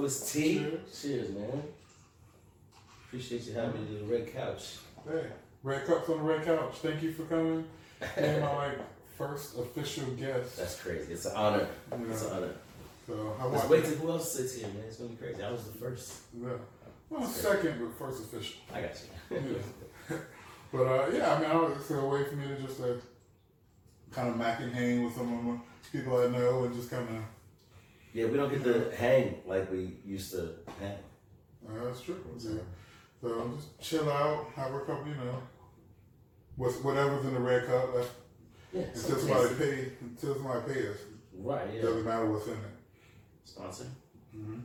Louis T. Cheers. Cheers, man. Appreciate you having me to the red couch. Hey, red cups on the red couch. Thank you for coming. Being my first official guest. That's crazy. It's an honor. You know, It's an honor. So I Let's want wait till who else sits here, man. It's gonna be crazy. I was the first. Yeah. Well, second, but first official. I got you. Yeah. But yeah, I mean, it's a way for me to just kind of mac and hang with some of my people I know and just kind of. Yeah, we don't get to hang like we used to hang. That's true. Yeah. So just chill out, have a couple, whatever's in the red cup. Until somebody pay us. Right. Yeah. Doesn't matter what's in it. Sponsor. Mm-hmm.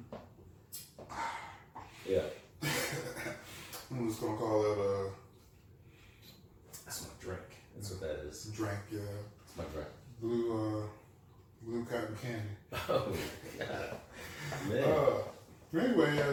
Yeah. I'm just gonna call it That's my drink. That's what that is. drink. Yeah. It's my drink. Blue cotton candy. Oh yeah. Man. Anyway,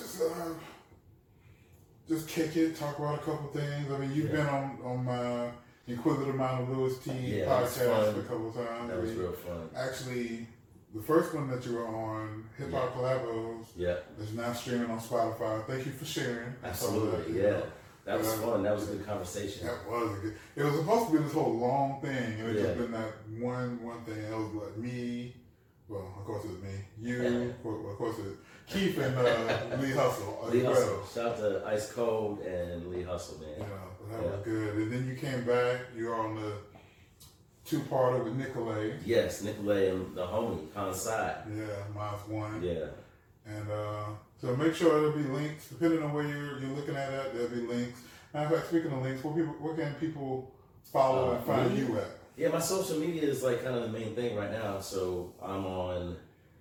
just kick it, talk about a couple things. I mean, you've been on my Inquisitive Mind of Louis T podcast a couple times. That was real fun. Actually, the first one that you were on, Hip Hop Collabos, is now streaming on Spotify. Thank you for sharing. Absolutely, That was fun. That was a good conversation. That was a good. It was supposed to be this whole long thing, and it just been that one thing. It was like me. Well, of course it was me. You. Well, of course it. Keith and Lee Hustle. Lee Hustle. Shout out to Ice Cold and Lee Hustle, man. Yeah, that was good. And then you came back. You were on the two-parter with Nicolay. Yes, Nicolay and the homie, Conside. Yeah, mine's one. Yeah. And so make sure there'll be links. Depending on where you're looking at it, there'll be links. Matter of fact, speaking of links, where can people follow and find you at? Yeah, my social media is like kind of the main thing right now. So I'm on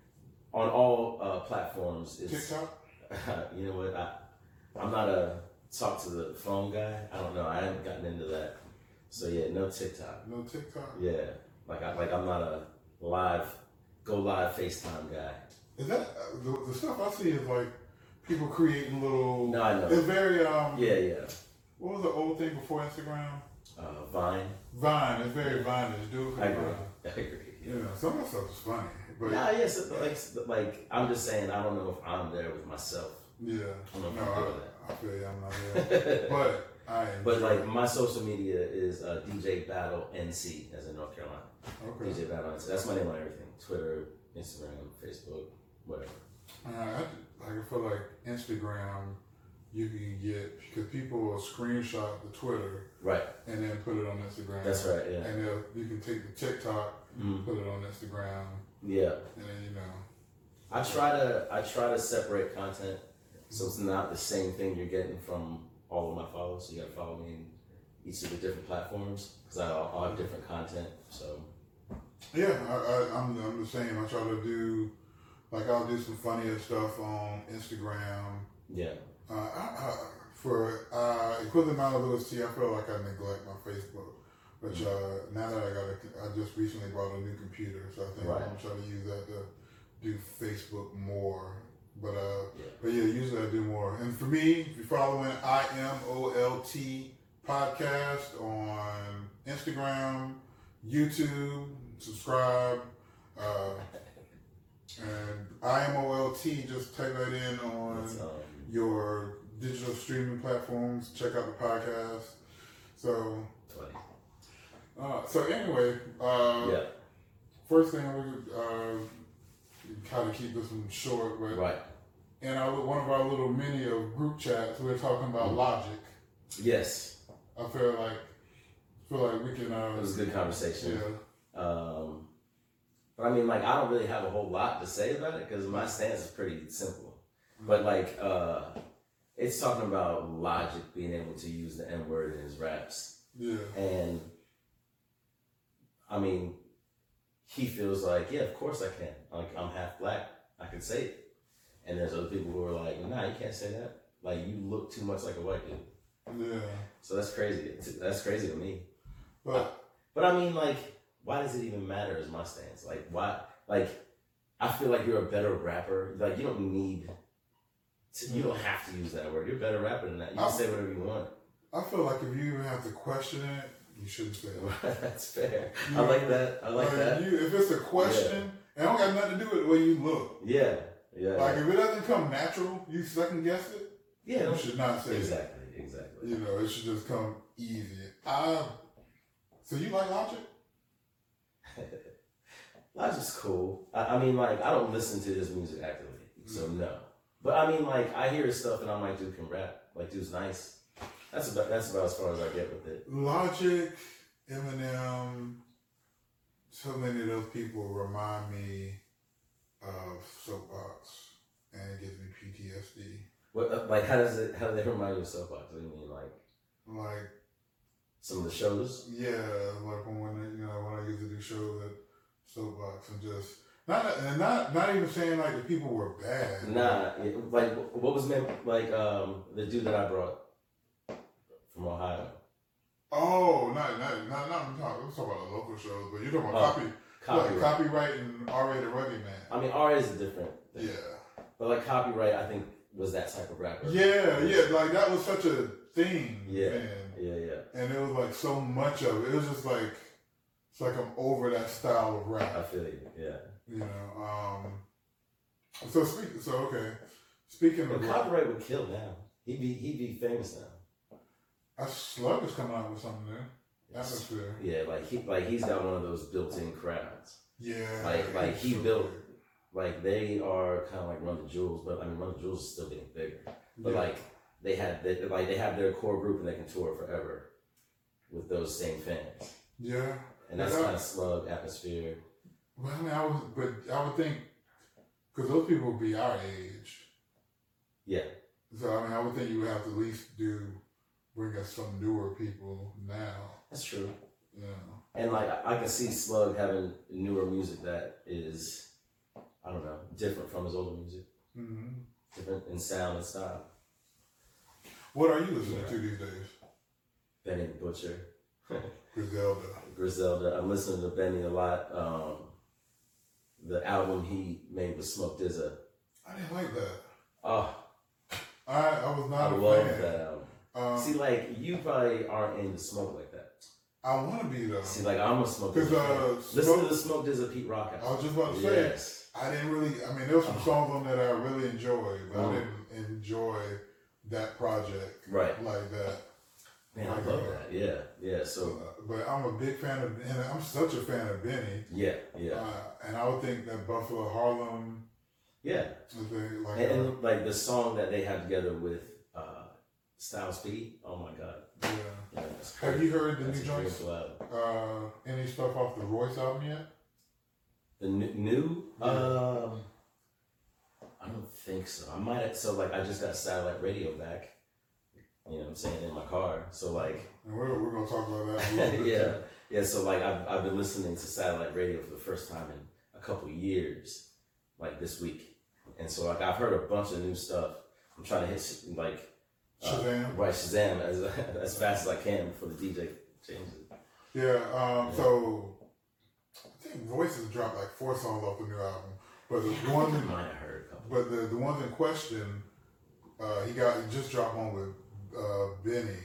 all platforms. TikTok? You know what? I'm not a talk to the phone guy. I don't know. I haven't gotten into that. So yeah, no TikTok. No TikTok? Yeah. I'm not a live FaceTime guy. Is that the stuff I see is like people creating little. No, I know. It's very Yeah. What was the old thing before Instagram? Vine. Vine. It's very Vine-ish. Do it for I agree. Vine. I agree. Yeah, some of that stuff is funny. But yes, like I'm just saying, I don't know if I'm there with myself. Yeah. I don't know if I'm doing that. I feel you. I'm not there. But like my social media is DJ Battle NC, as in North Carolina. Okay. DJ Battle NC. That's my name on everything: Twitter, Instagram, Facebook, whatever. I feel like Instagram, you can get because people will screenshot the Twitter, right, and then put it on Instagram. That's right. Yeah. And you can take the TikTok, put it on Instagram. Yeah. And then I try to separate content so it's not the same thing you're getting from all of my followers. So you got to follow me in each of the different platforms because I'll have different content. So yeah, I'm the same. I try to do I'll do some funnier stuff on Instagram. Yeah. For Equivalent Amount of Louis T, I feel like I neglect my Facebook. But now that I just recently bought a new computer, so I think I'm gonna try to use that to do Facebook more. But usually I do more. And for me, if you're following IMOLT podcast on Instagram, YouTube, subscribe. And IMOLT, just type that in on your digital streaming platforms. Check out the podcast. So anyway, first thing I would kind of keep this one short, but right. In one of our little mini of group chats, we were talking about Logic. Yes. I feel like we can. It was a good conversation. Yeah. But I mean, I don't really have a whole lot to say about it because my stance is pretty simple. But it's talking about Logic being able to use the N-word in his raps. Yeah. And I mean, he feels like, yeah, of course I can. I'm half black. I can say it. And there's other people who are like, nah, you can't say that. You look too much like a white dude. Yeah. So that's crazy. That's crazy to me. But I mean, why does it even matter is my stance. Why? I feel like you're a better rapper. You don't need to, you don't have to use that word. You're a better rapper than that. You can say whatever you want. I feel like if you even have to question it, you shouldn't say it. That's fair. I like that. I like that. If it's a question, it don't got nothing to do with the way you look. Yeah. Yeah. Like if it doesn't come natural, you second guess it. Yeah. You should not say exactly. it. Exactly. You know, it should just come easy. So you like Logic? Logic's cool. I mean, like, I don't listen to his music actively, so no. But I mean, like, I hear his stuff and I'm like, dude can rap. Like, dude's nice. That's about as far as I get with it. Logic, Eminem, so many of those people remind me of Soapbox, and it gives me PTSD. What, like, how do they remind you of Soapbox? What do you mean, like some of the shows? Yeah, like when I used to do shows at Soapbox and just not even saying like the people were bad. Nah, like what was meant like the dude that I brought from Ohio. Oh, not I'm talking about the local shows, but you're talking about copyright and R-rated Rugged Man. I mean, R is a different thing. Yeah. But like copyright, I think was that type of rapper. Yeah, like that was such a thing. Yeah, man. yeah. And it was like so much of it. It was just like it's like I'm over that style of rap. I feel you. Yeah. You know. Speaking of copyright would kill now. He'd be famous now. Slug is coming out with something new. Atmosphere. Yeah, like he's got one of those built-in crowds. Yeah. Like he built. Like they are kind of like Run the Jewels, but I mean Run the Jewels is still getting bigger. But like they have their core group and they can tour forever with those same fans. Yeah. And that's kind of Slug, Atmosphere. Well, I mean, I would think because those people would be our age. Yeah. So I mean, I would think you would have to at least bring us some newer people now. That's true. Yeah. And like I can see Slug having newer music that is, I don't know, different from his older music. Mm-hmm. Different in sound and style. What are you listening to these days? Benny the Butcher. Griselda. I'm listening to Benny a lot. The album he made with Smoke DZA. I didn't like that. Oh. I was not a fan. I love that album. See, like, you probably aren't into Smoke like that. I want to be, though. See, like, I'm a Smoke DZA fan. Listen to the Smoke DZA Pete Rock album. I was just about to say, I didn't really, I mean, there were some songs on there that I really enjoyed, but I didn't enjoy that project like that. Man, I love that. Yeah. So, but I'm a big fan of, and I'm such a fan of Benny. Yeah. And I would think that Buffalo Harlem. Yeah. And like the song that they have together with Styles P. Oh my God. Yeah. Have you heard the new joints? Any stuff off the Royce album yet? The new? Yeah. I don't think so. I might have, so like I just got satellite radio back. You know what I'm saying, in my car. So like, and we're gonna talk about that a little bit. Yeah. So like I've been listening to satellite radio for the first time in a couple years, like this week, and so like I've heard a bunch of new stuff. I'm trying to hit like Shazam as fast as I can before the DJ changes. Yeah. So I think Royce has dropped like 4 songs off the new album, but the ones the ones in question, he just dropped one with Benny,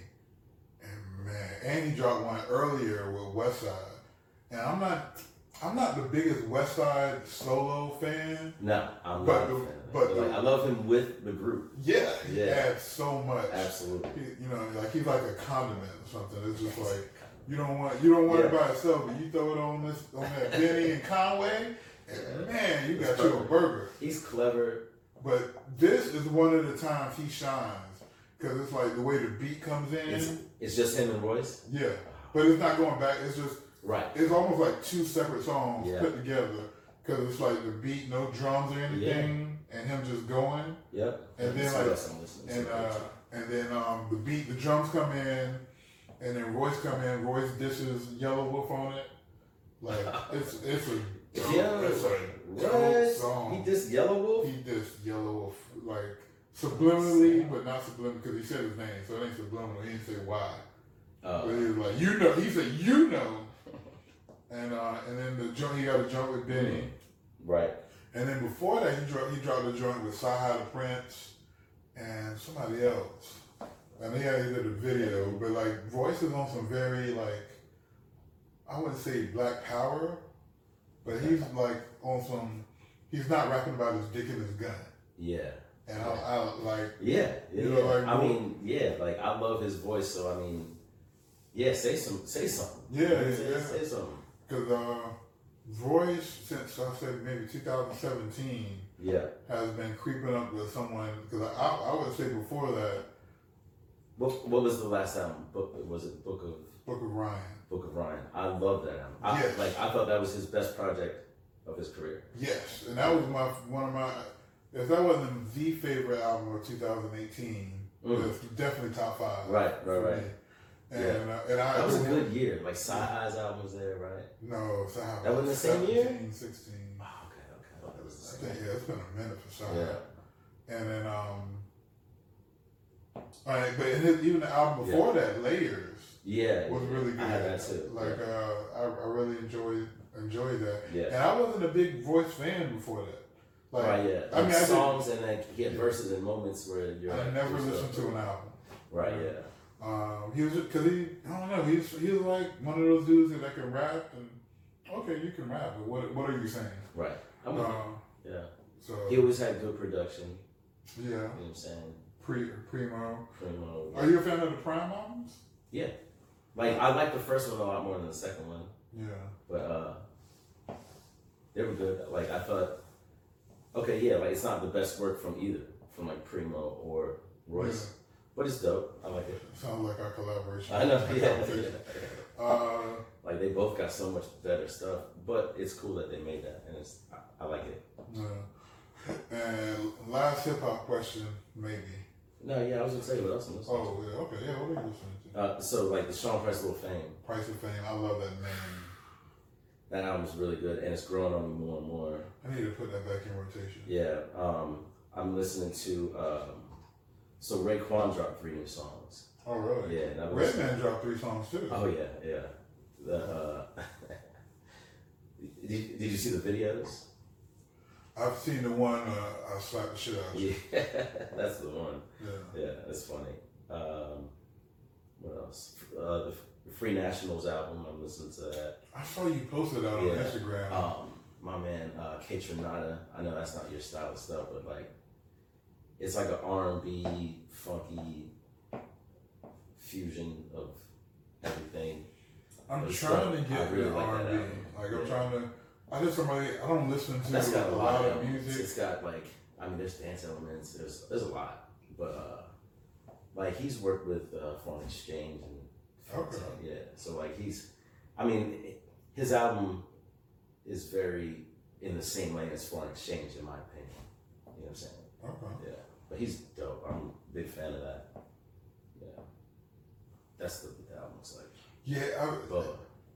and he dropped one earlier with Westside, and I'm not the biggest Westside solo fan. No, I'm not a fan. But like, I love him with the group. Yeah, he adds so much. Absolutely. Like he's like a condiment or something. It's just like you don't want it by itself, but you throw it on that Benny and Conway, and man, you got you a burger. He's clever. But this is one of the times he shines. Because it's like the way the beat comes in. It's just him and Royce? Yeah. But it's not going back. It's just. Right. It's almost like 2 separate songs put together. Because it's like the beat, no drums or anything. And him just going. Yep. And then the beat, the drums come in. And then Royce come in. Royce dishes Yellow Wolf on it. Like, it's a dope song. He dissed Yellow Wolf? He dissed Yellow Wolf. Like. Subliminally, but not subliminally, because he said his name, so it ain't subliminal. He didn't say why. But he was like, he said, and then he got a joint with Benny. Right. And then before that, he dropped a joint with Saha the Prince and somebody else. And he did a video, but like, Royce is on some very, like, I wouldn't say Black Power, but he's like on some he's not rapping about his dick and his gun. Yeah. And I like. Yeah. You know, like, I mean, yeah. Like I love his voice, so I mean, yeah. Say something. Yeah, Say something. Because Royce, since I said maybe 2017, has been creeping up with someone. Because I would say before that. What was the last album? Was it Book of Ryan? Book of Ryan. I love that album. I thought that was his best project of his career. Yes, and that was one of my. If that wasn't the favorite album of 2018, it's definitely top 5. Right. And and that was a good year. Like Sci-Hi's album was there, right? No, Sci-Hi. That wasn't the same year. 16. Oh, okay. That was the same. I think, it's been a minute for Sci-Hi. Yeah. And then all right, but even the album before that, Layers. Was really good. I had that too. Like I really enjoyed that. Yeah. And I wasn't a big Royce fan before that. Like, right. Yeah. I mean, songs and like he had verses and moments where you're. I never listened to an album. Right. Yeah. He was because I don't know. He was like one of those dudes that can rap and okay, you can rap, but what are you saying? Right. Yeah. So he always had good production. Yeah. You know what I'm saying? Primo. Yeah. Are you a fan of the Prime albums? Yeah. Like I like the first one a lot more than the second one. Yeah. But they were good. Like I thought, okay, yeah, like it's not the best work from either, from like Primo or Royce, but it's dope. I like it. Sounds like our collaboration. I know. Yeah. Like they both got so much better stuff, but it's cool that they made that, and I like it. Yeah. And last hip hop question, maybe. No, yeah, I was gonna say what else I'm listening. Oh, yeah, okay, yeah, what are you listening to? So like the Sean Price of Fame. Price of Fame, I love that name. That album's really good, and it's growing on me more and more. I need to put that back in rotation. Yeah, I'm listening to. So Raekwon dropped 3 new songs. Oh really? Yeah. Redman dropped 3 songs too. Oh yeah. Did you see the videos? I've seen the one. I slapped the shit out of you. Yeah, that's the one. Yeah, that's funny. What else? The Free Nationals album. I'm listening to that. I saw you posted that on Instagram. My man, K Tronada. I know that's not your style of stuff, but like, it's like an R&B, funky fusion of everything. I'm trying to get really the like R&B. I'm trying to. I don't listen to that's got a lot of music. music. It's got like, I mean, there's dance elements. There's a lot, but like he's worked with Foreign Exchange and yeah. So like his album is very in the same lane as Foreign Exchange, in my opinion. You know what I'm saying? Okay. Yeah, but he's dope. I'm a big fan of that. Yeah, that's what the album looks like. Yeah,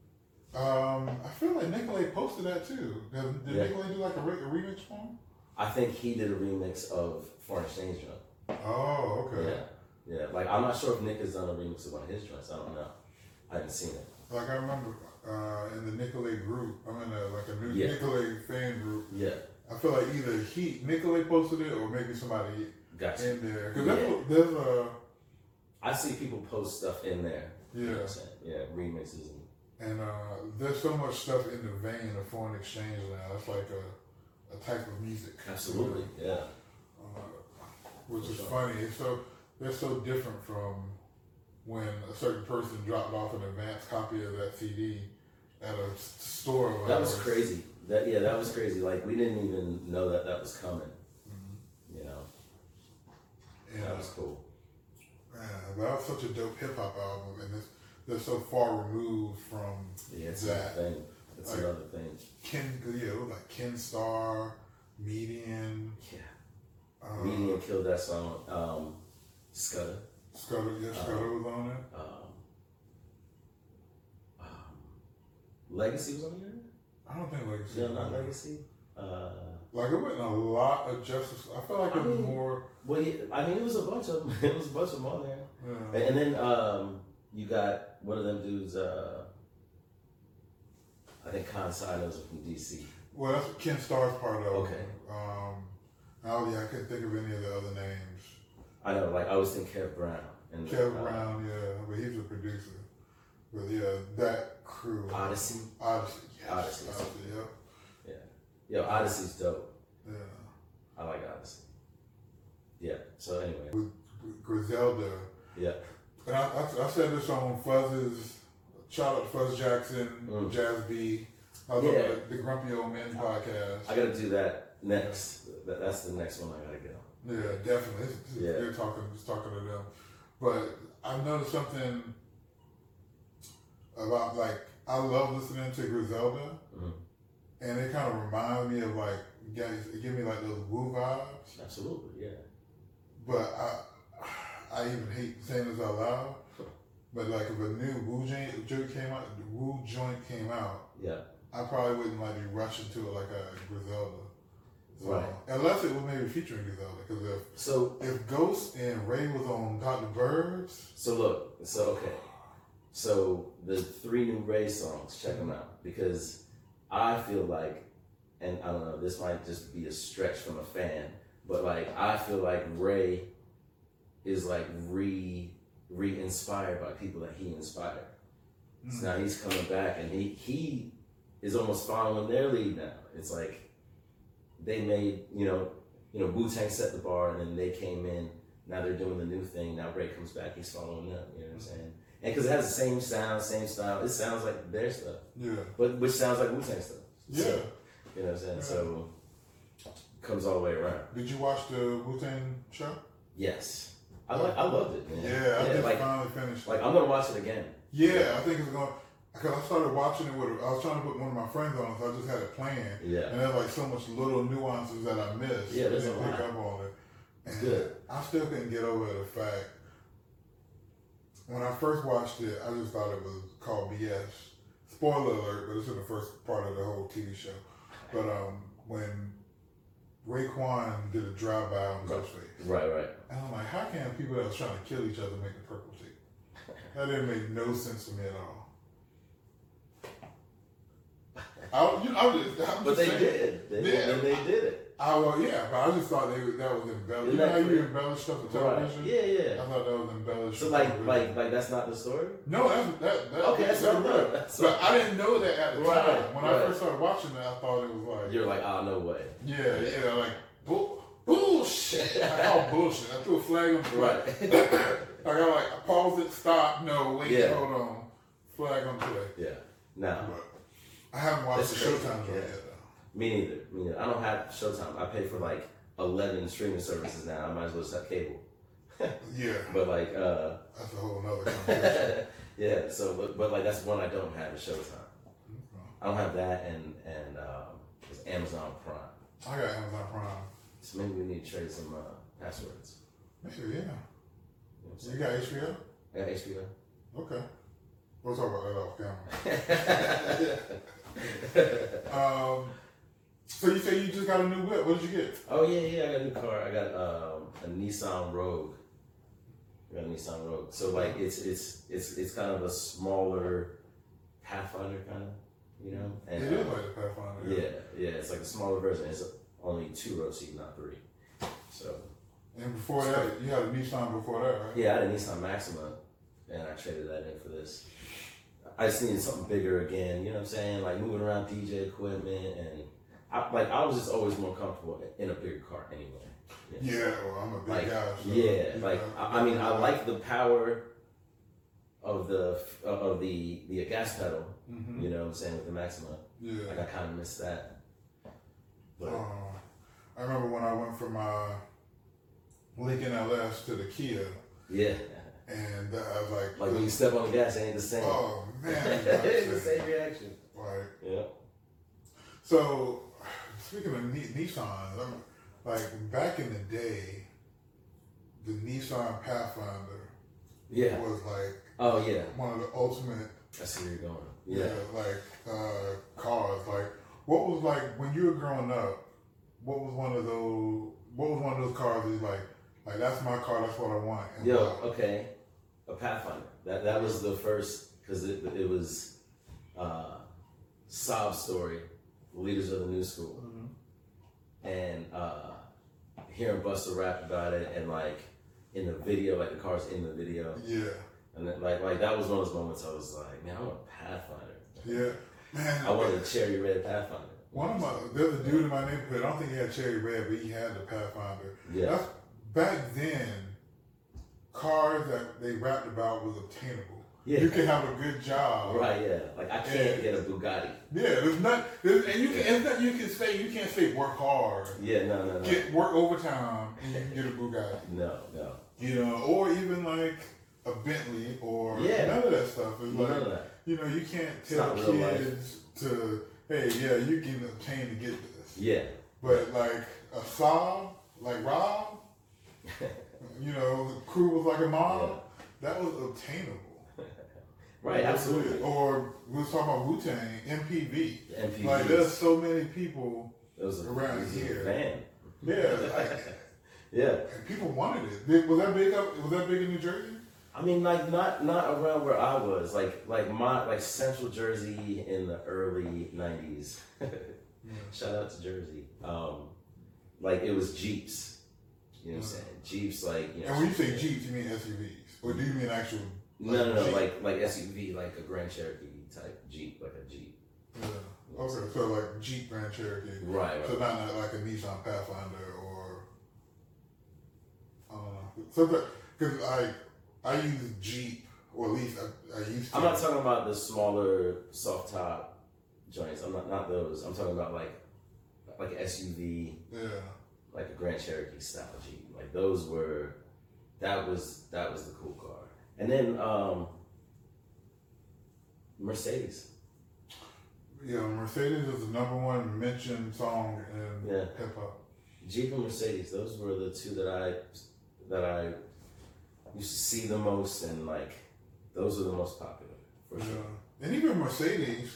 I feel like Nicolay posted that too. Did Nicolay do like a remix for him? I think he did a remix of Foreign Exchange joint. Oh, okay. Yeah. Like I'm not sure if Nick has done a remix of one of his joints. I don't know. I haven't seen it. Like I remember in the Nicolay group, I'm in a new Nicolay fan group. Yeah. I feel like either Nicolay posted it or maybe somebody in there. Because there's a. I see people post stuff in there. Yeah. You know what I'm saying? Yeah, remixes and there's so much stuff in the vein of Foreign Exchange now. It's like a type of music. Absolutely, yeah. Which is funny. They're so different from when a certain person dropped off an advanced copy of that CD at a store. That was crazy. That was crazy. Like we didn't even know that was coming. Mm-hmm. You know. Yeah, that was cool. Yeah, that was such a dope hip hop album, and they're so far removed from it's that. Another thing. It's like, another thing. It was like Ken Starr, Median. Yeah. Median killed that song. Scudder. Scudder was on it. Legacy was on there? I don't think Legacy. No, not Legacy. Like it wasn't a lot of Justice. I felt like it was more. Well, it was a bunch of them. It was a bunch of them on there. Yeah. And then you got one of them dudes. I think Consignos are from DC. Well, that's Ken Starr's part of. Okay. I couldn't think of any of the other names. I know, like I always think Kev Brown. Brown, yeah, but he's a producer. But yeah, that crew. Odyssey. Yes. Odyssey. Yep. Yeah. Yo, Odyssey's dope. I like Odyssey. Yeah. So anyway. With Griselda. Yeah. And I said this on Fuzz's, shout out to Fuzz Jackson, Jazz B. I was on the Grumpy Old Men podcast. I gotta do that next. That's the next one I gotta go. Yeah, definitely. It's good talking to them. But I've noticed something about, like, I love listening to Griselda, and it kind of reminds me of, like, it give me like those Wu vibes. Absolutely, yeah. But I even hate saying this out loud, but like if a new Wu joint came out, yeah, I probably wouldn't like be rushing to it like a Griselda. So, right. Unless it was maybe featuring Griselda, because if Ghost and Ray was on Dr. Birbs. So the 3 new Ray songs, check them out, because I feel like, and I don't know, this might just be a stretch from a fan, but like I feel like Ray is like re-inspired by people that he inspired. So now he's coming back, and he is almost following their lead now. It's like they made, Wu-Tang set the bar, and then they came in. Now they're doing the new thing. Now Ray comes back, he's following them. You know what I'm saying? And because it has the same sound, same style, it sounds like their stuff. Yeah. But which sounds like Wu-Tang stuff. Yeah. So, you know what I'm saying? Yeah. So comes all the way around. Did you watch the Wu-Tang show? Yes. I loved it, man. Yeah, I just finally finished it. Like, I'm gonna watch it again. Yeah, I think it's going. Because I started watching it I was trying to put one of my friends on, so I just had it playing. Yeah. And there's like so much little nuances that I missed. Yeah, there's I didn't a lot. pick up on it. And good. I still couldn't get over the fact. When I first watched it, I just thought it was called BS. Spoiler alert, but it's in the first part of the whole TV show. But when Raekwon did a drive-by on Ghostface. Right. And I'm like, how can people that was trying to kill each other make the purple tape? That didn't make no sense to me at all. But they did. They did it. But I just thought that was embellished. You know how you embellish stuff for television? Right. Yeah. I thought that was embellished. So like that's not the story? No, that's real. But I didn't know that at the time. When I first started watching it, I thought it was like... You're like, no way. Yeah, like, bullshit. I call bullshit. I threw a flag on the play. Like, I paused it, stop, no, wait, hold on. Flag on play. Yeah. Now. I haven't watched the Showtime yet, though. Me neither. I don't have Showtime. I pay for like 11 streaming services now. I might as well just have cable. Yeah. But like, that's a whole nother conversation. Yeah. So, but like, that's one I don't have is Showtime. I don't have that, and it's Amazon Prime. I got Amazon Prime. So maybe we need to trade some passwords. Maybe, yeah. You got HBO? I got HBO. Okay. We'll talk about that off camera. So you say you just got a new whip. What did you get? Oh yeah, I got a new car. I got a Nissan Rogue. So like it's kind of a smaller Pathfinder kind of, And, it is like a Pathfinder. Yeah. It's like a smaller version. It's only 2-row seat, not 3. So. And before that, you had a Nissan before that, right? Yeah, I had a Nissan Maxima, and I traded that in for this. I just needed something bigger again, you know what I'm saying? Like moving around DJ equipment, and I was just always more comfortable in a bigger car anyway. Yeah, well, I'm a big guy. So I like the power of the gas pedal, you know what I'm saying, with the Maxima. Yeah. Like I kind of missed that. But I remember when I went from my Lincoln LS to the Kia. Yeah. And I was like when you step on the gas, it ain't the same. Oh man, it ain't the same reaction. Right. Yeah. So speaking of Nissan, like back in the day, the Nissan Pathfinder was like one of the ultimate. I see where you're going. Yeah. Cars. Like what was like when you were growing up? What was one of those cars that like that's my car, that's what I want. Okay. A Pathfinder. That was the first, because it was Sob Story, Leaders of the New School. And hearing Busta rap about it, and like in the video, like the car's in the video. Yeah. And then, like that was one of those moments I was like, man, I want a Pathfinder. Yeah. Man. I wanted a cherry red Pathfinder. There's a dude in my neighborhood. I don't think he had Cherry Red, but he had the Pathfinder. Yeah. That's, back then, cars that they rapped about was obtainable. Yeah. You can have a good job. Right, yeah. Like, I can't get a Bugatti. Yeah, and you can say work hard. Yeah, no. Work overtime and you can get a Bugatti. No. You know, or even like a Bentley or none of that stuff. It's none like, of that. you know, you can't tell kids to, hey, yeah, you can obtain to get this. Yeah. But like a Saab, like Rob, you know, the crew was like a mob, that was obtainable. Right, absolutely. Or we was talking about Wu-Tang, MPV. MPV. Like there's so many people around here. Van. Yeah. Yeah. And people wanted it. Was that big in New Jersey? I mean, like not around where I was. Like Central Jersey in the early '90s. Shout out to Jersey. Like it was Jeeps. You know what I'm saying? Jeeps, like, you know. And when you say Jeeps, you mean SUVs, or do you mean actual? No, like SUV, like a Grand Cherokee type Jeep, like a Jeep. Yeah. Okay, so like Jeep Grand Cherokee. Right. So not like a Nissan Pathfinder or I don't know. So because I use Jeep, or at least I used to. I'm not talking about the smaller soft top joints. I'm not those. I'm talking about like an SUV. Yeah. Like a Grand Cherokee style Jeep. Like those were. That was the cool car. And then Mercedes. Yeah, Mercedes is the #1 mentioned song in hip hop. Jeep and Mercedes, those were the two that I used to see the most, and like those were the most popular for sure. And even Mercedes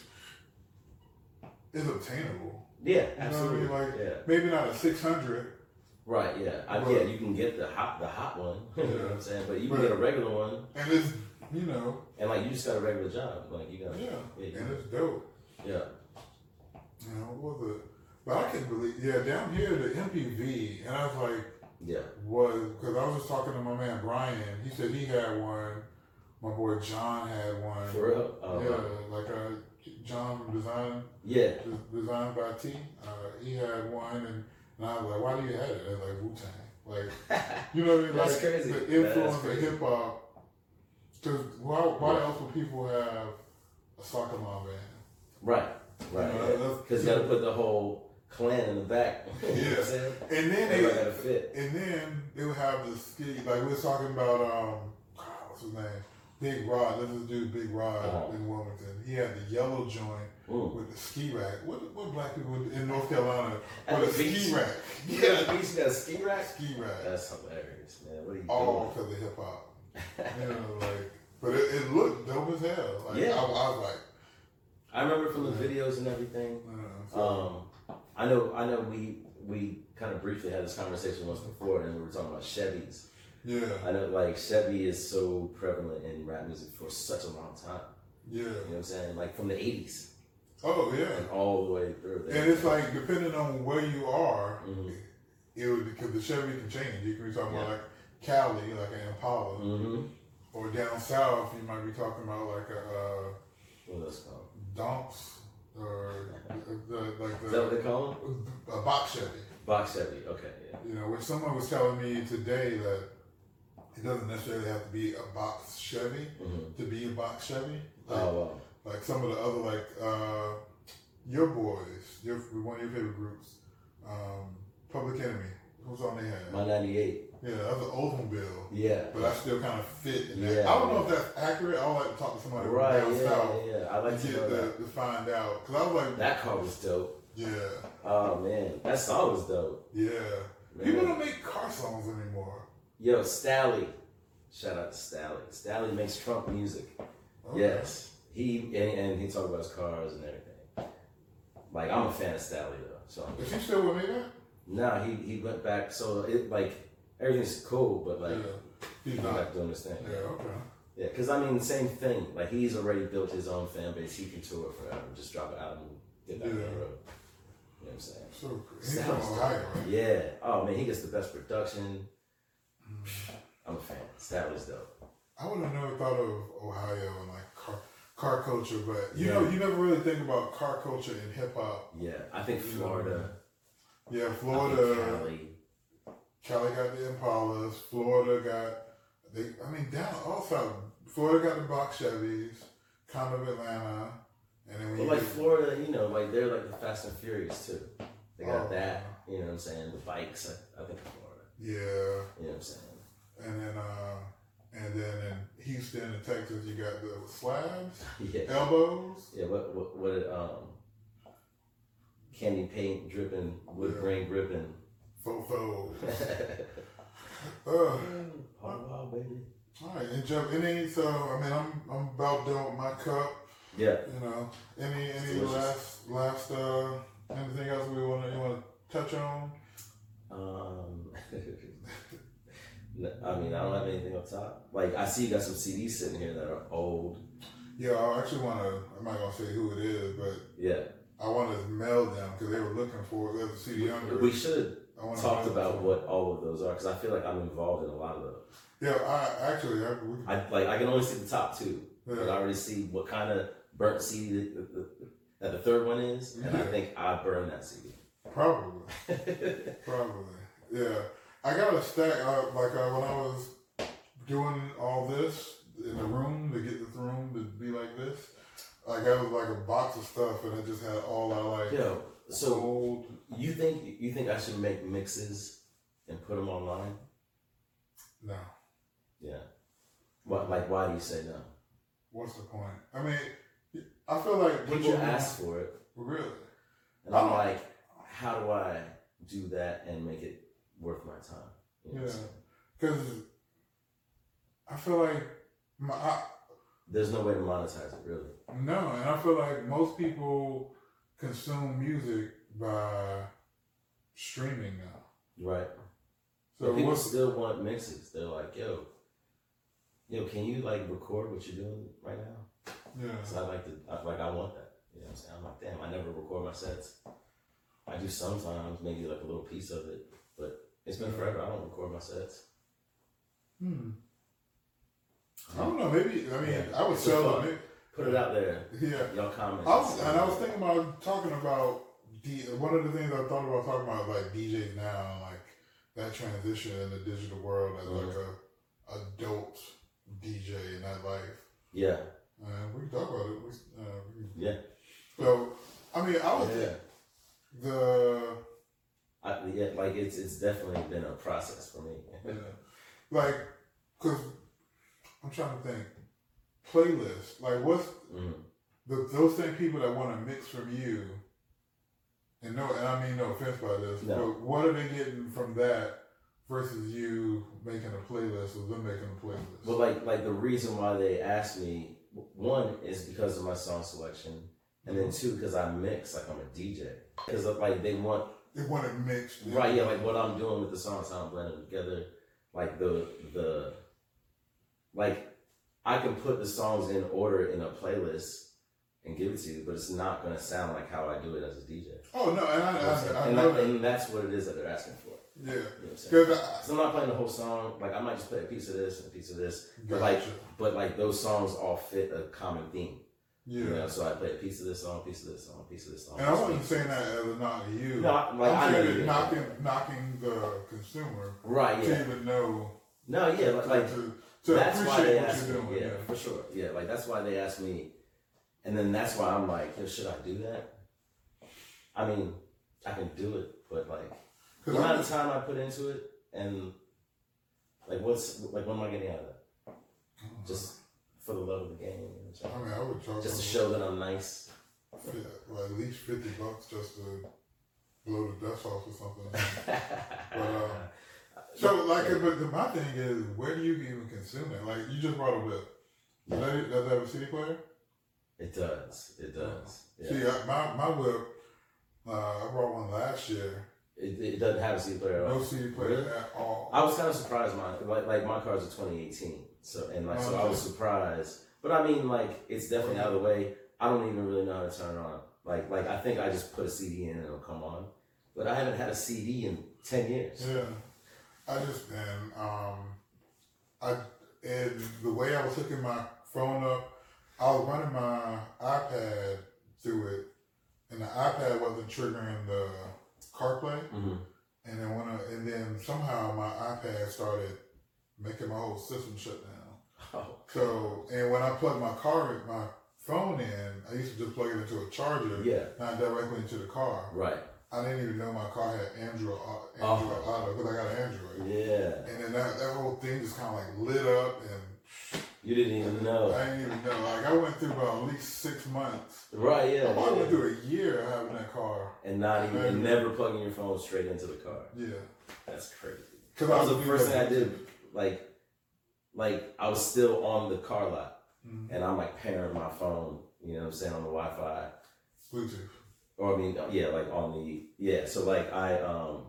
is obtainable. Yeah, you absolutely. Know what I mean? Like maybe not a 600. Right, yeah. You can get the hot one. You know what I'm saying? But you can get a regular one. And it's, you know. And like you just got a regular job. Like you got and it's dope. Yeah. You know, what was it? But I couldn't believe, down here, the MPV, and I was like, because I was just talking to my man Brian. He said he had one. My boy John had one. For real? Like John Design. Yeah. Designed by T. He had one, and I was like, why do you have it? It's like Wu-Tang. Like, you know what I mean? That's like, crazy. The influence of hip-hop. Because why else would people have a soccer mom band? Right. Because you got to put the whole clan in the back. Yeah. You know what I'm saying? And then they got to fit. And then they would have the ski, like we were talking about, what's his name? Big Rod. This dude, Big Rod in Wilmington. He had the yellow joint with the ski rack. What black people in North Carolina with a ski rack? Yeah, the beach got a ski rack? Ski rack. That's hilarious, man. What are you doing? All because of hip hop. You know, like, but it looked dope as hell. Like, I was like, I remember from the videos and everything. I know we kind of briefly had this conversation once before, and we were talking about Chevys. Yeah. I know, like, Chevy is so prevalent in rap music for such a long time. Yeah. You know what I'm saying? Like, from the 80s. Oh, yeah. And all the way through. And it's like, depending on where you are, it would, because the Chevy can change. You can be talking about, like, Cali, like an Impala. Or down south, you might be talking about, like, what's that called? Dumps. Or, is that what they call them? A box Chevy. Box Chevy, okay, yeah. You know, which someone was telling me today that it doesn't necessarily have to be a box Chevy to be a box Chevy. Like, like some of the other, like your boys, one of your favorite groups, Public Enemy. Who's on their head? My 98. Yeah, that's an Oldsmobile. Yeah. But I still kind of fit in that. I don't know if that's accurate. I would like to talk to somebody down south. Yeah. I like to know that. To find out. Because I was like, that car was dope. Yeah. Oh, man. That song was dope. Yeah. Man. People don't make car songs anymore. Yo, Stally. Shout out to Stally. Stally makes Trump music. Okay. Yes. He talk about his cars and everything. Like, I'm a fan of Stally, though. So is he still with me now? No, he went back. So, it like, everything's cool, but, like, he's not doing this thing. Yeah, okay. Yeah, because, I mean, same thing. Like, he's already built his own fan base. He can tour forever. Just drop an album and get back on the road. You know what I'm saying? So cool. He's from Ohio, right? Yeah. Oh, man, he gets the best production. I'm a fan. Stally's dope. I would have never thought of Ohio and, like, car culture, but you know, you never really think about car culture in hip hop. Yeah, I think Florida. Yeah, Florida. Cali. Cali got the Impalas. Florida got down all south. Florida got the box Chevys, kind of Atlanta, and then Well, like Florida, you know, like they're like the Fast and Furious too. They got that, you know what I'm saying? The bikes, I think Florida. Yeah. You know what I'm saying? And then in Houston and Texas, you got the slabs, elbows. Yeah, what candy paint dripping, wood grain gripping. Fofos. Wow, baby. All right, and so I'm about done with my cup. Yeah. You know, any last anything else you want to touch on? I mean, I don't have anything up top. Like, I see you got some CDs sitting here that are old. Yeah, I actually want to. I'm not gonna say who it is, but yeah, I want to mail them because they were looking for it. There's a CD under. We should talk about what all of those are because I feel like I'm involved in a lot of those. Yeah, I can only see the top two, but I already see what kind of burnt CD that the third one is, and I think I burned that CD. Probably. Yeah. I got a stack, when I was doing all this in the room, to get this room to be like this, I got like a box of stuff and it just had all old. You think I should make mixes and put them online? No. Yeah. Why do you say no? What's the point? I mean, I feel like people ask for it. Really? And I'm like, how do I do that and make it worth my time? You know because I feel like there's no way to monetize it, really. No, and I feel like most people consume music by streaming now. Right. So people still want mixes. They're like, yo, can you like record what you're doing right now? Yeah. So I want that. You know what I'm saying? I'm like, damn, I never record my sets. I do sometimes, maybe like a little piece of it, but it's been forever. I don't record my sets. I don't know. Maybe I would sell it. Put it out there. Yeah. Y'all comment. I was thinking about talking about one of the things I thought about talking about like DJs now, and like that transition in the digital world as like a adult DJ in that life. Yeah. We can talk about it. Yeah. So I would think it's definitely been a process for me. Yeah. Cause I'm trying to think. Playlists. Like, what's those same people that want to mix from you? And I mean no offense by this, but what are they getting from that versus you making a playlist or them making a playlist? Well, like the reason why they asked me, one is because of my song selection, and then two because I mix, like I'm a DJ. Because they want it mixed, right? Yeah, like what I'm doing with the songs, how I'm blending together, like the I can put the songs in order in a playlist and give it to you, but it's not going to sound like how I do it as a DJ. Oh, no, and that's what it is that they're asking for. Yeah. You know what I'm saying? So I'm not playing the whole song. Like, I might just play a piece of this and a piece of this. Gotcha. But those songs all fit a common theme. Yeah. You know, so I play a piece of this song, a piece of this song, a piece of this song. And I wasn't saying that as a knock to you. No, I'm saying it knocking the consumer. Right, yeah. To even know. No, yeah, that's why they asked me. Doing, yeah, for sure. Yeah, like that's why they asked me. And then that's why I'm like, should I do that? I mean, I can do it, but like the amount of time I put into it and like what am I getting out of that? Just for the love of the game. You know, I would charge just to show that I'm nice. Yeah, well, at least $50 just to blow the dust off or something. But my thing is, where do you even consume it? Like, you just brought a whip. Does that have a CD player? It does. Yeah. See, my whip, I brought one last year. It doesn't have a CD player at all. No CD player really? At all. I was kind of surprised. My car's a 2018, so I was surprised. But I mean, like, it's definitely out of the way. I don't even really know how to turn it on. Like I think I just put a CD in and it'll come on. But I haven't had a CD in 10 years. Yeah. And the way I was hooking my phone up, I was running my iPad through it, and the iPad wasn't triggering the CarPlay. Mm-hmm. And then and then somehow my iPad started making my whole system shut down. Oh. So, and when I plugged my phone in, I used to just plug it into a charger, not directly into the car. Right. I didn't even know my car had Android Auto because I got an Android. Yeah. And then that whole thing just kind of like lit up, and you didn't even know. I didn't even know. Like I went through about at least 6 months. Right. Yeah. I went through a year having that car and never plugging your phone straight into the car. Yeah. That's crazy. Because that was the first thing I did. Like I was still on the car lot, and I'm like pairing my phone. You know what I'm saying, on the Wi-Fi. Bluetooth. Or I mean, yeah, like on the So like I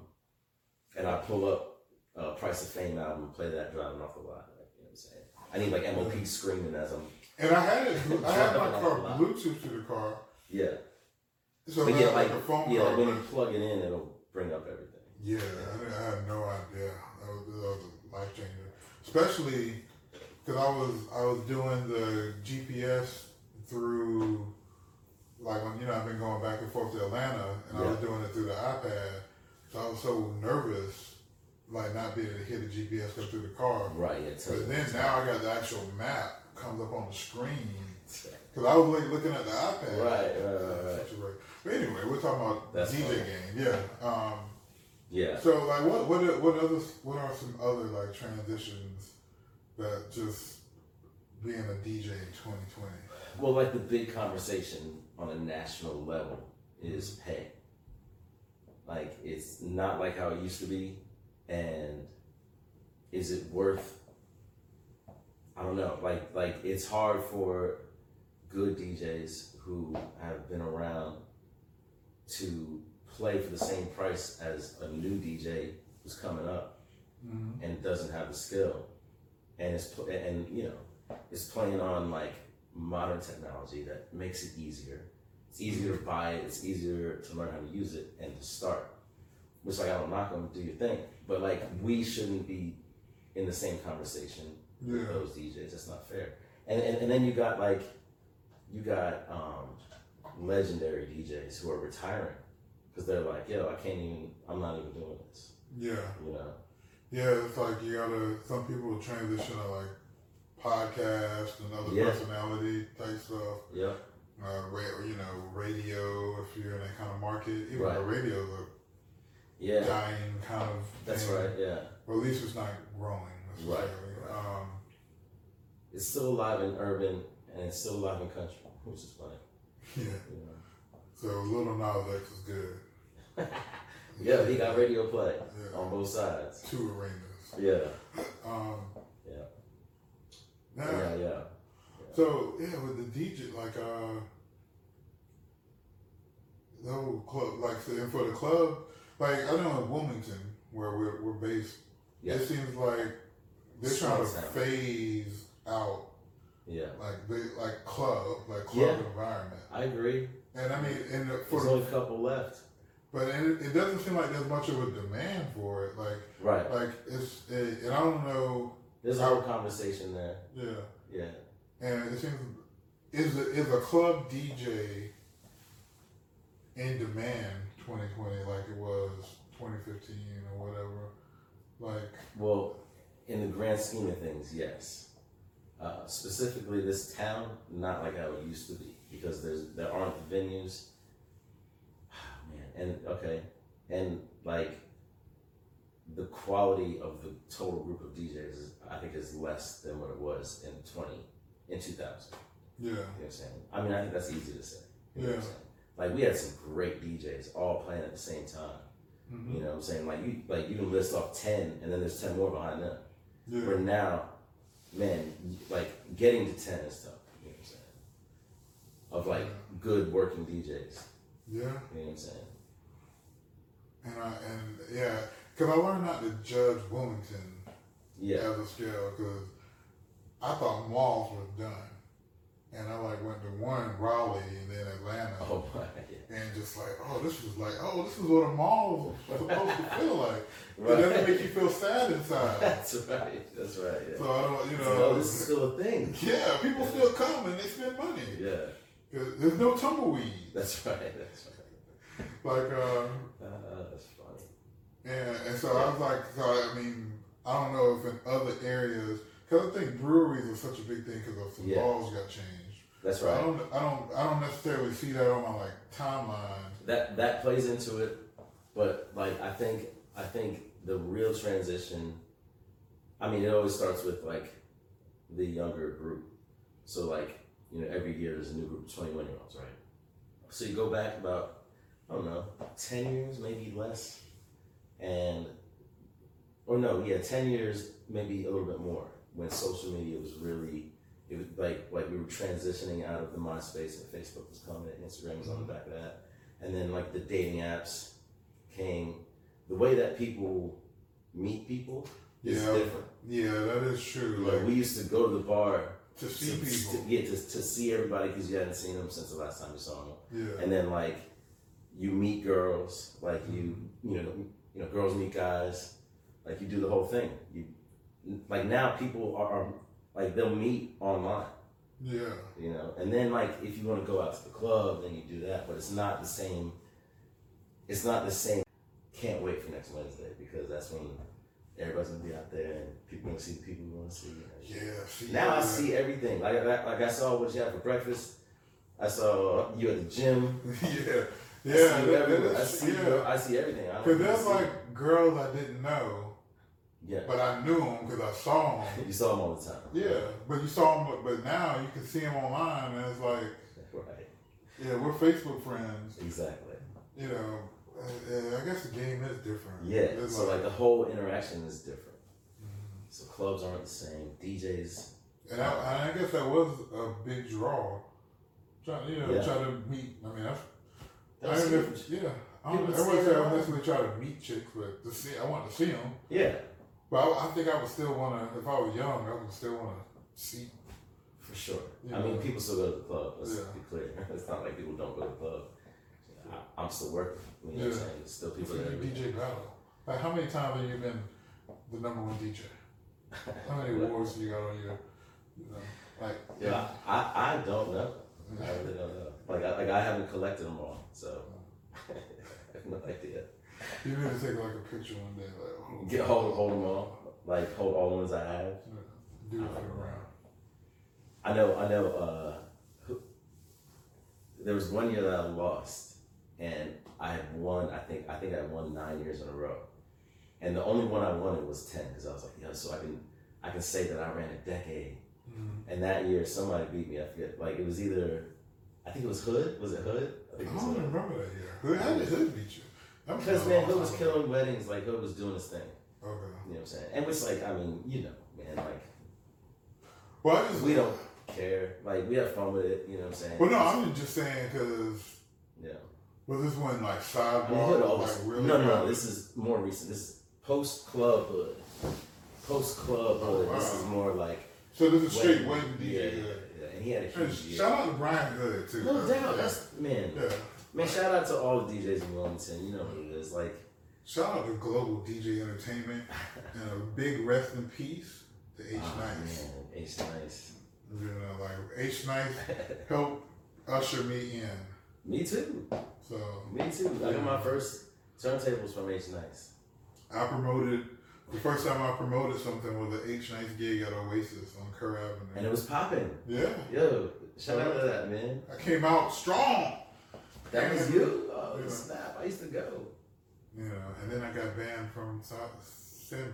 pull up Price of Fame album and play that driving off the lot. Like, you know what I'm saying? I need like MOP screaming as I'm. And I had my car Bluetooth to the car. Yeah. So but yeah, like a phone yeah, call, like when you plug it in, it'll bring up everything. Yeah, I had no idea. That was a life changer, especially because I was doing the GPS through. Like when I've been going back and forth to Atlanta, and I was doing it through the iPad, so I was so nervous, like not being able to hear the GPS go through the car. Right. Yeah. But then now I got the actual map comes up on the screen because I was looking at the iPad. Right. But anyway, we're talking about That's DJ funny. game. Yeah. Yeah. So like, what are some other like transitions that just being a DJ in 2020? Well, like the big conversation on a national level is pay. Like it's not like how it used to be, and is it worth? I don't know. Like it's hard for good DJs who have been around to play for the same price as a new DJ who's coming up and doesn't have the skill, and it's playing on like modern technology that makes it easier. It's easier to buy it. It's easier to learn how to use it and to start. Which like I don't knock them, do your thing, but like we shouldn't be in the same conversation with those DJs. That's not fair. And then you got legendary DJs who are retiring because they're like, yo, I'm not even doing this. Yeah. You know. Yeah, it's like some people transition to like podcast and other personality type stuff. Yeah. Radio, if you're in that kind of market. Even right. the radio's a dying kind of That's thing. right, yeah. Or at least it's not growing. Right. It's still alive in urban and it's still alive in country, which is funny. Yeah. You know? So Little Nas X is good. Yeah, he got radio play on both sides. 2 arenas. Yeah. Now, yeah. So with the DJ, like the whole club, like for the club, like I know in Wilmington where we're based, it seems like they're trying to phase out. Yeah. Like club environment. I agree. And I mean, there's only a couple left. But it doesn't seem like there's much of a demand for it. Like and I don't know. There's a whole conversation there. Yeah. Yeah. And it seems is a club DJ in demand 2020 like it was 2015 or whatever? Well, in the grand scheme of things, yes. Specifically, this town, not like how it used to be, because there aren't the venues. Man, and like the quality of the total group of DJs, I think, is less than what it was in 2000. Yeah. You know what I'm saying? I mean, I think that's easy to say. You know yeah. what I'm saying? Like we had some great DJs all playing at the same time. Mm-hmm. You know what I'm saying? Like you can list off 10 and then there's 10 more behind them. Yeah. Where now, man, like getting to 10 is tough. You know what I'm saying? Of like good working DJs. Yeah. You know what I'm saying? Because I learned not to judge Wilmington as a scale, because I thought malls were done. And I went to one, Raleigh, and then Atlanta. Oh my. And just this is what a mall is supposed to feel like. It doesn't make you feel sad inside. That's right. That's right. Yeah. So I don't, No, this is still a thing. Yeah, people still come and they spend money. Yeah. There's no tumbleweed. That's right. That's right. Like, that's funny. and so I was like, I mean, I don't know if in other areas, because I think breweries are such a big thing because of some laws got changed. That's right. I don't necessarily see that on my like timeline. That plays into it, but like I think the real transition. I mean, it always starts with like the younger group. So like every year there's a new group of 21-year-olds, right? So you go back about 10 years, maybe less, 10 years, maybe a little bit more, when social media was really, it was like we were transitioning out of the MySpace and Facebook was coming and Instagram was on the back of that. And then like the dating apps came. The way that people meet people is different. Yeah, that is true. Like we used to go to the bar to see people. To see everybody because you hadn't seen them since the last time you saw them. Yeah. And then like you meet girls, like girls meet guys, like you do the whole thing. You like now people are like they'll meet online. Yeah. And then like if you want to go out to the club, then you do that, but it's not the same. It's not the same. Can't wait for next Wednesday because that's when everybody's gonna be out there and people gonna see the people you want to see. Yeah. Now I see everything. Like I saw what you had for breakfast. I saw you at the gym. Yeah. I see everything. Because there's like girls I didn't know. Yeah. But I knew them because I saw them. You saw them all the time. Yeah. But you saw them, but now you can see them online and it's like, right. Yeah, we're Facebook friends. Exactly. I guess the game is different. Yeah. It's so like the whole interaction is different. Mm-hmm. So clubs aren't the same. DJs. And I guess that was a big draw. Try to meet. I mean, I wouldn't say I necessarily try to meet chicks, but I want to see them. Yeah. But I think I would still want to, if I was young, I would still want to see. For sure. I mean, people still go to the club. Let's be clear. It's not like people don't go to the club. I'm still working. You know what I'm saying? Still people that DJ battle. Like, how many times have you been the number one DJ? How many awards you got on your, I don't know. I really don't know. Like I haven't collected them all, so I have no idea. You need to take like a picture one day, like hold them all, like hold all the ones I have. Do it for the round. I know. There was one year that I lost, and I had won. I think I won 9 years in a row, and the only one I wanted was 10 because I was like, so I can say that I ran a decade. Mm-hmm. And that year, somebody beat me. I forget. Like it was either, I think it was Hood. Was it Hood? I don't remember that year. How did Hood beat you? Because Hood was killing weddings. Like Hood was doing his thing. Okay. You know what I'm saying? And it's like, I mean, man, like. Well, we don't care. Like we have fun with it. You know what I'm saying? Well, no, I'm just saying because. Yeah. Was this when like Sidebar? Like really? No. This is more recent. This is post Club Hood. Post Club Hood. Wow. This is more like. So this is straight wedding DJ. Yeah, and he had a huge year. Shout out to Brian Hood too. No doubt. That's man. Yeah. Man, shout out to all the DJs in Wilmington. You know who it is. Like. Shout out to Global DJ Entertainment and a big rest in peace to H Nice. Man, H Nice. Like H Nice helped usher me in. Me too. So. Me too. I got my first turntables from H Nice. The first time I promoted something was an H Nice gig at Oasis on Kerr Avenue. And it was popping. Yeah. Yo, shout out to that, man. I came out strong. That was you? Oh, snap. I used to go. And then I got banned from Sandbar.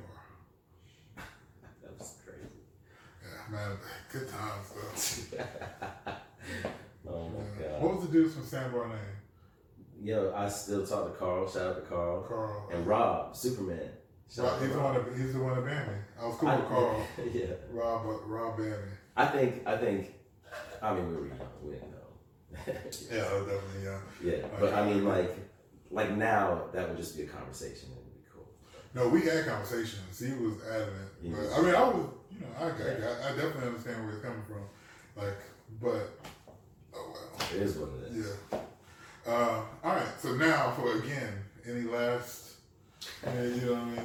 That was crazy. Yeah, man, good times though. Oh my God. What was the dudes from Sandbar name? Yo, I still talk to Carl. Shout out to Carl. Carl. And Rob, Superman. He's the one that banned me. I was cool with Carl. Yeah. Rob banned me. I mean, we were young. We didn't know. Yeah, I was definitely young. Yeah, but I mean, like now, that would just be a conversation. It would be cool. No, we had conversations. He was adamant. But, I mean, I was, I definitely understand where he's coming from. Like, but, oh well. It is what it is. Yeah. All right. So now, any last Yeah, you know what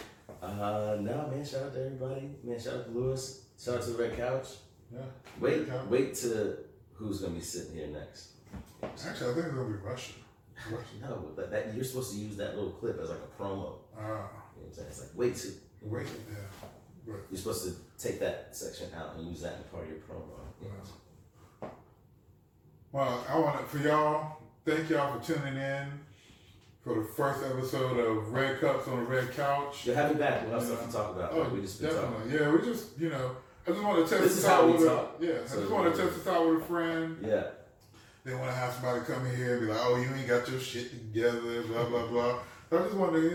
I mean? No, man. Shout out to everybody. Man, shout out to Lewis. Shout out to the Red Couch. Yeah. Wait to who's gonna be sitting here next. Actually, I think it's gonna be Russia. No, but that you're supposed to use that little clip as like a promo. You know what I'm saying? It's like wait, yeah. Right. You're supposed to take that section out and use that in part of your promo. You know? Well, I want to, for y'all, thank y'all for tuning in for the first episode of Red Cups on the Red Couch. You'll have me back. We'll have stuff to talk about. Oh, we just definitely. Yeah, we just, I just want to test this this is how out we with talk. I just want to test this out with a friend. Yeah. They want to have somebody come in here and be like, oh, you ain't got your shit together, blah, blah, blah. So I just wanted,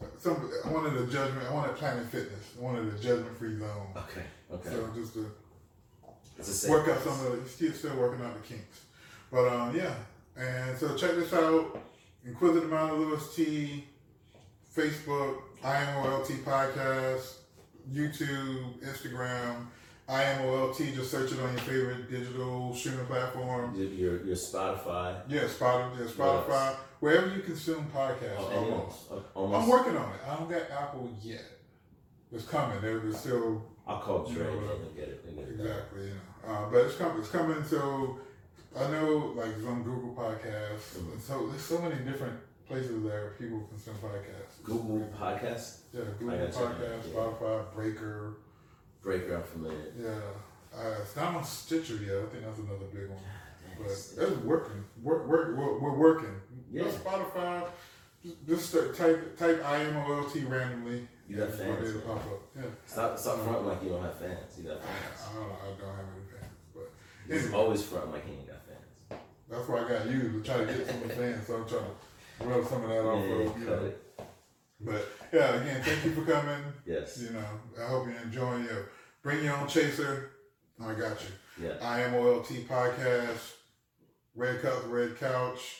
I wanted a judgment. I wanted Planet Fitness. I wanted a judgment-free zone. Okay. So just to it's a work out some of the, still working out the kinks. But yeah, and so check this out. Inquisitive Mind of Lewis T, Facebook, IMOLT Podcast, YouTube, Instagram, IMOLT. Just search it on your favorite digital streaming platform. Your Spotify. Yeah, Spotify. Yes. Wherever you consume podcasts. Almost. I'm working on it. I don't got Apple yet. It's coming. They're still. I'll call Dre and get it. Exactly. But it's coming. It's coming. So I know, like, it's on Google Podcasts. Mm-hmm. So there's so many different places there people consume podcasts. Google Podcasts. Yeah, Google Podcasts, Spotify, Breaker. I'm familiar. Yeah, it's not on Stitcher yet. I think that's another big one. But it's working. We're working. Yeah. Spotify. Just type IMOLT randomly. You got fans. It'll pop up. Yeah. Stop fronting like you don't have fans. You got fans. I don't have any fans, but he's always fronting like he ain't got fans. That's why I got you to try to get some fans. So I'm trying to rub some of that off. But yeah, again, thank you for coming. Yes. I hope you're enjoying it. Bring your own chaser. I got you. Yeah. IMOLT Podcast. Red Cup, Red Couch.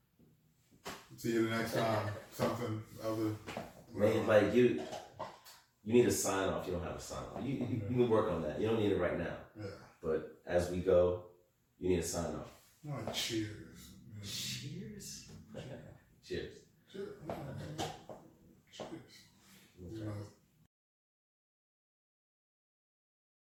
See you the next time. Something other. Man, like you need a sign off. You don't have a sign off. You can work on that. You don't need it right now. Yeah. But as we go, you need a sign off. Cheers. Cheers.